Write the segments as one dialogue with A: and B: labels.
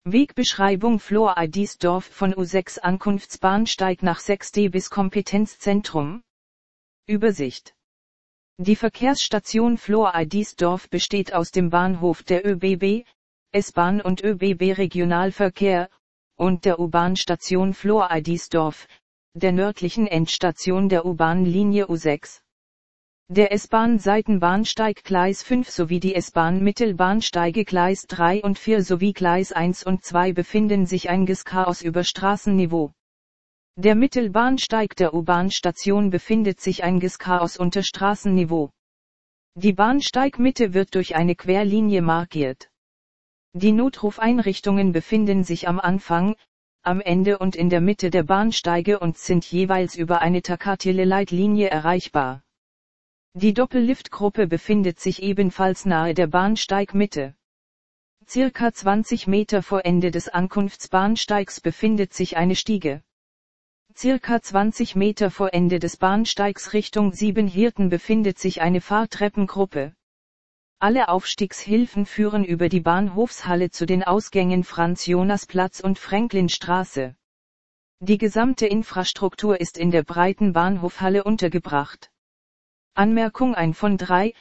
A: Wegbeschreibung Flor-Eidisdorf von U6 Ankunftsbahnsteig nach 6D bis Kompetenzzentrum. Übersicht. Die Verkehrsstation Flor-Eidisdorf besteht aus dem Bahnhof der ÖBB, S-Bahn und ÖBB Regionalverkehr, und der U-Bahn-Station Flor-Eidisdorf, der nördlichen Endstation der U-Bahn-Linie U6. Der S-Bahn-Seitenbahnsteig Gleis 5 sowie die S-Bahn-Mittelbahnsteige Gleis 3 und 4 sowie Gleis 1 und 2 befinden sich einges Chaos über Straßenniveau. Der Mittelbahnsteig der U-Bahn-Station befindet sich einges Chaos unter Straßenniveau. Die Bahnsteigmitte wird durch eine Querlinie markiert. Die Notrufeinrichtungen befinden sich am Anfang, am Ende und in der Mitte der Bahnsteige und sind jeweils über eine Takatile-Leitlinie erreichbar. Die Doppelliftgruppe befindet sich ebenfalls nahe der Bahnsteigmitte. Circa 20 Meter vor Ende des Ankunftsbahnsteigs befindet sich eine Stiege. Circa 20 Meter vor Ende des Bahnsteigs Richtung Siebenhirten befindet sich eine Fahrtreppengruppe. Alle Aufstiegshilfen führen über die Bahnhofshalle zu den Ausgängen Franz-Jonas-Platz und Franklinstraße. Die gesamte Infrastruktur ist in der breiten Bahnhofhalle untergebracht. Anmerkung: ein von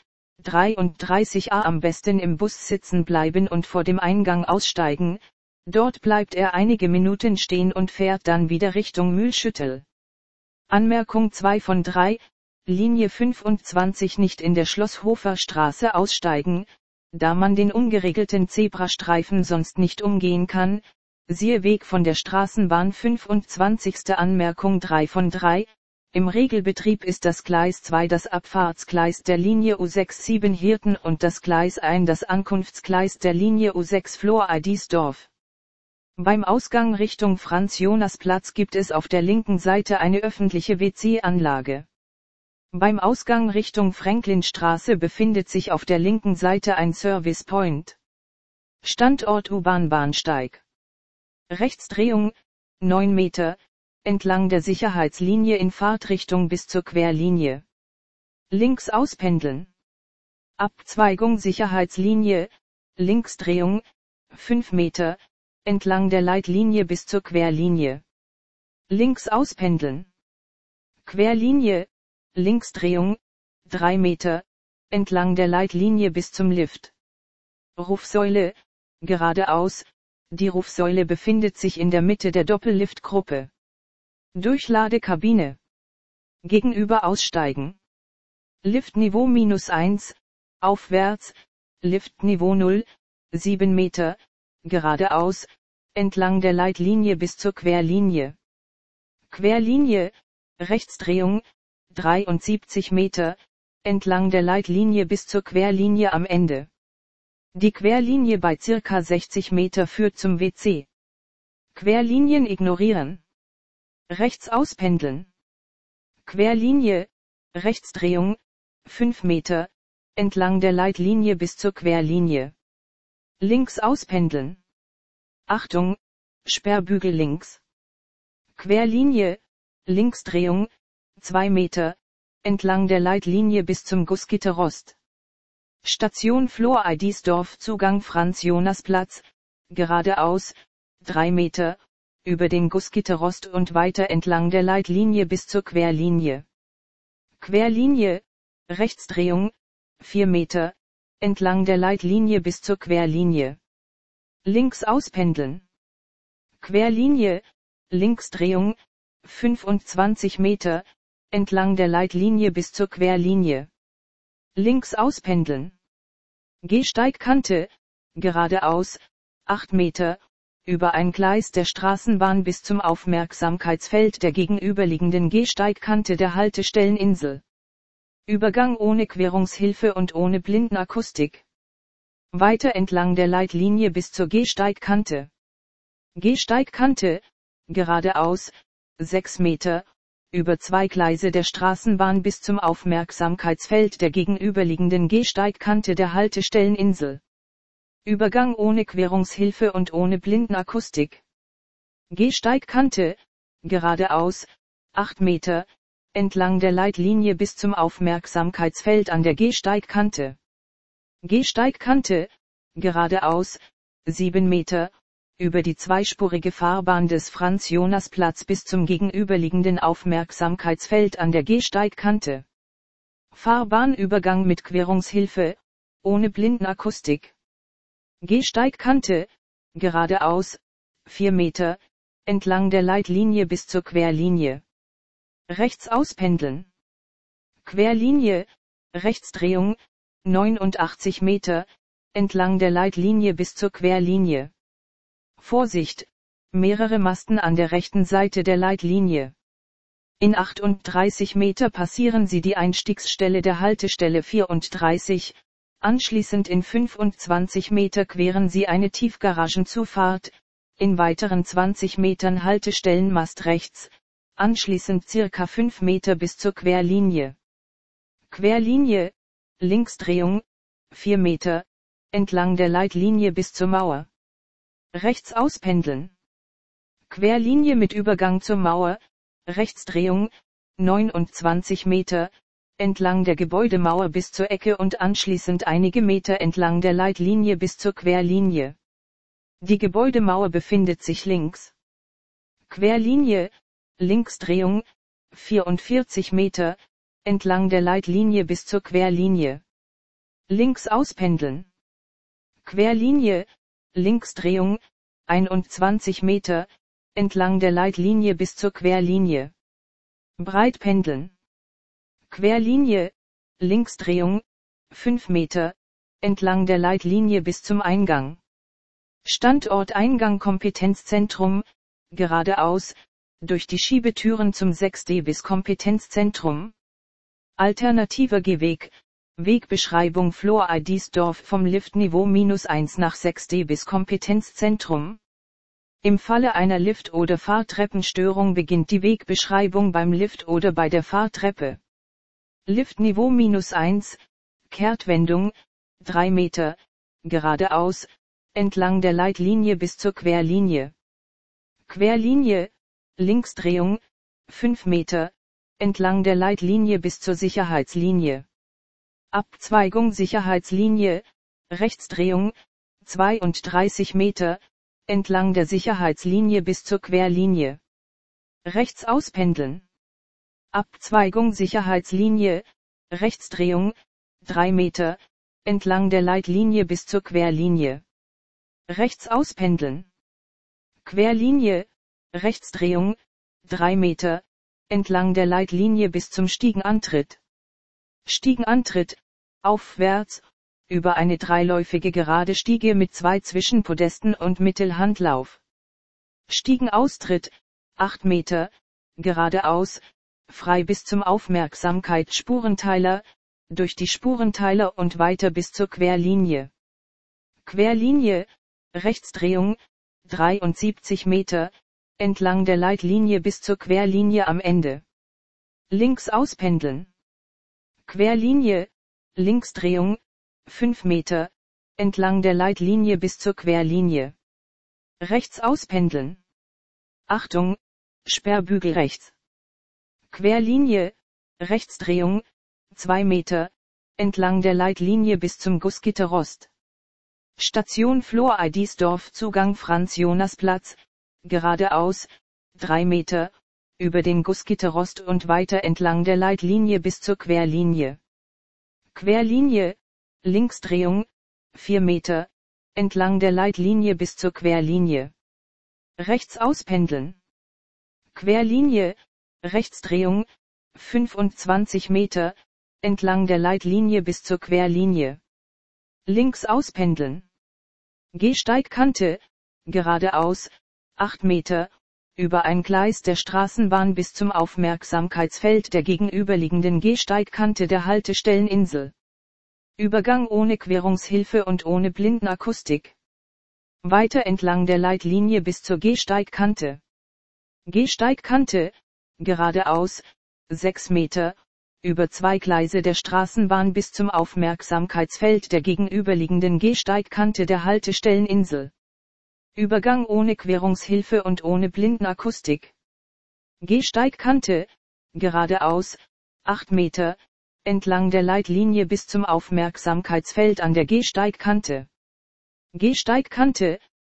A: 33a am besten im Bus sitzen bleiben und vor dem Eingang aussteigen, dort bleibt er einige Minuten stehen und fährt dann wieder Richtung Mühlschüttel. Anmerkung: 2 von 3, Linie 25 nicht in der Schlosshofer Straße aussteigen, da man den ungeregelten Zebrastreifen sonst nicht umgehen kann, siehe Weg von der Straßenbahn 25. Anmerkung: 3 von 3, im Regelbetrieb ist das Gleis 2 das Abfahrtsgleis der Linie U6 Siebenhirten und das Gleis 1 das Ankunftsgleis der Linie U6 Flor-Eidisdorf. Beim Ausgang Richtung Franz-Jonas-Platz gibt es auf der linken Seite eine öffentliche WC-Anlage. Beim Ausgang Richtung Franklinstraße befindet sich auf der linken Seite ein Service Point. Standort U-Bahn-Bahnsteig. Rechtsdrehung, 9 Meter, entlang der Sicherheitslinie in Fahrtrichtung bis zur Querlinie. Links auspendeln. Abzweigung Sicherheitslinie, Linksdrehung, 5 Meter, entlang der Leitlinie bis zur Querlinie. Links auspendeln. Querlinie, Linksdrehung, 3 Meter, entlang der Leitlinie bis zum Lift. Rufsäule, geradeaus, die Rufsäule befindet sich in der Mitte der Doppelliftgruppe. Durchladekabine. Gegenüber aussteigen. Liftniveau -1, aufwärts, Liftniveau 0, 7 Meter, geradeaus, entlang der Leitlinie bis zur Querlinie. Querlinie, Rechtsdrehung, 73 Meter, entlang der Leitlinie bis zur Querlinie am Ende. Die Querlinie bei circa 60 Meter führt zum WC. Querlinien ignorieren. Rechts auspendeln. Querlinie, Rechtsdrehung, 5 Meter, entlang der Leitlinie bis zur Querlinie. Links auspendeln. Achtung, Sperrbügel links. Querlinie, Linksdrehung, 2 Meter, entlang der Leitlinie bis zum Gussgitterrost. Station Flor-Eidisdorf Zugang Franz-Jonas-Platz, geradeaus, 3 Meter, über den Gussgitterrost und weiter entlang der Leitlinie bis zur Querlinie. Querlinie, Rechtsdrehung, 4 Meter, entlang der Leitlinie bis zur Querlinie. Links auspendeln. Querlinie, Linksdrehung, 25 Meter, entlang der Leitlinie bis zur Querlinie. Links auspendeln. Gehsteigkante, geradeaus, 8 Meter, über ein Gleis der Straßenbahn bis zum Aufmerksamkeitsfeld der gegenüberliegenden Gehsteigkante der Haltestelleninsel. Übergang ohne Querungshilfe und ohne Blindenakustik. Weiter entlang der Leitlinie bis zur Gehsteigkante. Gehsteigkante, geradeaus, 6 Meter, über 2 Gleise der Straßenbahn bis zum Aufmerksamkeitsfeld der gegenüberliegenden Gehsteigkante der Haltestelleninsel. Übergang ohne Querungshilfe und ohne Blindenakustik. Gehsteigkante, geradeaus, 8 Meter, entlang der Leitlinie bis zum Aufmerksamkeitsfeld an der Gehsteigkante. Gehsteigkante, geradeaus, 7 Meter, über die zweispurige Fahrbahn des Franz-Jonas-Platz bis zum gegenüberliegenden Aufmerksamkeitsfeld an der Gehsteigkante. Fahrbahnübergang mit Querungshilfe, ohne Blindenakustik. Gehsteigkante, geradeaus, 4 Meter, entlang der Leitlinie bis zur Querlinie. Rechts auspendeln. Querlinie, Rechtsdrehung, 89 Meter, entlang der Leitlinie bis zur Querlinie. Vorsicht, mehrere Masten an der rechten Seite der Leitlinie. In 38 Meter passieren Sie die Einstiegsstelle der Haltestelle 34, anschließend in 25 Meter queren Sie eine Tiefgaragenzufahrt, in weiteren 20 Metern Haltestellenmast rechts, anschließend circa 5 Meter bis zur Querlinie. Querlinie, Linksdrehung, 4 Meter, entlang der Leitlinie bis zur Mauer. Rechts auspendeln. Querlinie mit Übergang zur Mauer, Rechtsdrehung, 29 Meter, entlang der Gebäudemauer bis zur Ecke und anschließend einige Meter entlang der Leitlinie bis zur Querlinie. Die Gebäudemauer befindet sich links. Querlinie, Linksdrehung, 44 Meter, entlang der Leitlinie bis zur Querlinie. Links auspendeln. Querlinie, Linksdrehung, 21 Meter, entlang der Leitlinie bis zur Querlinie. Breit pendeln. Querlinie, Linksdrehung, 5 Meter, entlang der Leitlinie bis zum Eingang. Standort Eingang Kompetenzzentrum, geradeaus, durch die Schiebetüren zum 6D bis Kompetenzzentrum. Alternativer Gehweg, Wegbeschreibung Flor-Eidisdorf vom Liftniveau -1 nach 6D bis Kompetenzzentrum. Im Falle einer Lift- oder Fahrtreppenstörung beginnt die Wegbeschreibung beim Lift oder bei der Fahrtreppe. Liftniveau -1, Kehrtwendung, 3 Meter, geradeaus, entlang der Leitlinie bis zur Querlinie. Querlinie, Linksdrehung, 5 Meter, entlang der Leitlinie bis zur Sicherheitslinie. Abzweigung Sicherheitslinie, Rechtsdrehung, 32 Meter, entlang der Sicherheitslinie bis zur Querlinie. Rechts auspendeln. Abzweigung Sicherheitslinie, Rechtsdrehung, 3 Meter, entlang der Leitlinie bis zur Querlinie. Rechts auspendeln. Querlinie, Rechtsdrehung, 3 Meter, entlang der Leitlinie bis zum Stiegenantritt. Stiegenantritt, aufwärts, über eine dreiläufige gerade Stiege mit 2 Zwischenpodesten und Mittelhandlauf. Stiegenaustritt, 8 Meter, geradeaus, frei bis zum Aufmerksamkeitsspurenteiler, durch die Spurenteiler und weiter bis zur Querlinie. Querlinie, Rechtsdrehung, 73 Meter, entlang der Leitlinie bis zur Querlinie am Ende. Links auspendeln. Querlinie, Linksdrehung, 5 Meter, entlang der Leitlinie bis zur Querlinie. Rechts auspendeln. Achtung, Sperrbügel rechts. Querlinie, Rechtsdrehung, 2 Meter, entlang der Leitlinie bis zum Gussgitterrost. Station Flor-Eidisdorf Zugang Franz-Jonas-Platz, geradeaus, 3 Meter, über den Gussgitterrost und weiter entlang der Leitlinie bis zur Querlinie. Querlinie, Linksdrehung, 4 Meter, entlang der Leitlinie bis zur Querlinie. Rechts auspendeln. Querlinie, Rechtsdrehung, 25 Meter, entlang der Leitlinie bis zur Querlinie. Links auspendeln. Gehsteigkante, geradeaus, 8 Meter, über ein Gleis der Straßenbahn bis zum Aufmerksamkeitsfeld der gegenüberliegenden Gehsteigkante der Haltestelleninsel. Übergang ohne Querungshilfe und ohne Blindenakustik. Weiter entlang der Leitlinie bis zur Gehsteigkante. Gehsteigkante, geradeaus, 6 Meter, über 2 Gleise der Straßenbahn bis zum Aufmerksamkeitsfeld der gegenüberliegenden Gehsteigkante der Haltestelleninsel. Übergang ohne Querungshilfe und ohne Blindenakustik. Gehsteigkante, geradeaus, 8 Meter, entlang der Leitlinie bis zum Aufmerksamkeitsfeld an der Gehsteigkante. Gehsteigkante,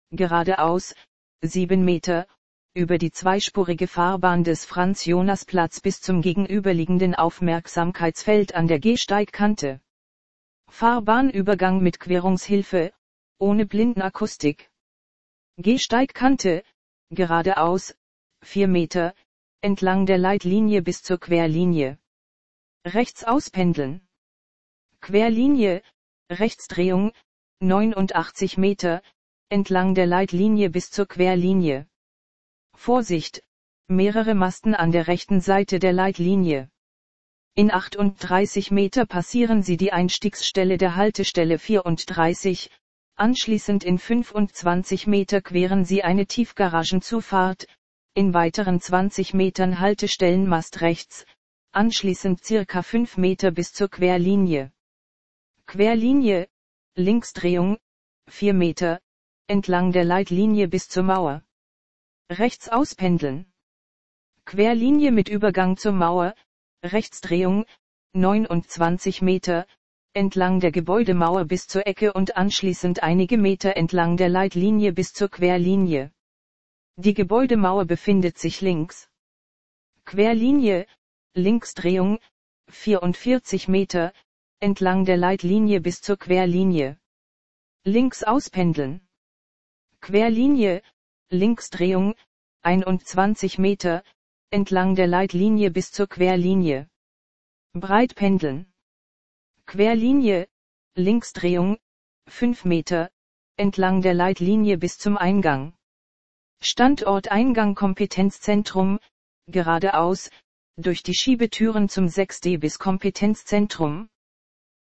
A: geradeaus, 7 Meter, über die zweispurige Fahrbahn des Franz-Jonas-Platz bis zum gegenüberliegenden Aufmerksamkeitsfeld an der Gehsteigkante. Fahrbahnübergang mit Querungshilfe, ohne Blindenakustik. Gehsteigkante, geradeaus, 4 Meter, entlang der Leitlinie bis zur Querlinie. Rechts auspendeln. Querlinie, Rechtsdrehung, 89 Meter, entlang der Leitlinie bis zur Querlinie. Vorsicht, mehrere Masten an der rechten Seite der Leitlinie. In 38 Meter passieren Sie die Einstiegsstelle der Haltestelle 34, anschließend in 25 Meter queren Sie eine Tiefgaragenzufahrt, in weiteren 20 Metern Haltestellenmast rechts, anschließend circa 5 Meter bis zur Querlinie. Querlinie, Linksdrehung, 4 Meter, entlang der Leitlinie bis zur Mauer. Rechts auspendeln. Querlinie mit Übergang zur Mauer, Rechtsdrehung, 29 Meter, entlang der Gebäudemauer bis zur Ecke und anschließend einige Meter entlang der Leitlinie bis zur Querlinie. Die Gebäudemauer befindet sich links. Querlinie, Linksdrehung, 44 Meter, entlang der Leitlinie bis zur Querlinie. Links auspendeln. Querlinie, Linksdrehung, 21 Meter, entlang der Leitlinie bis zur Querlinie. Breit pendeln. Querlinie, Linksdrehung, 5 Meter, entlang der Leitlinie bis zum Eingang. Standort Eingang Kompetenzzentrum, geradeaus, durch die Schiebetüren zum 6D bis Kompetenzzentrum.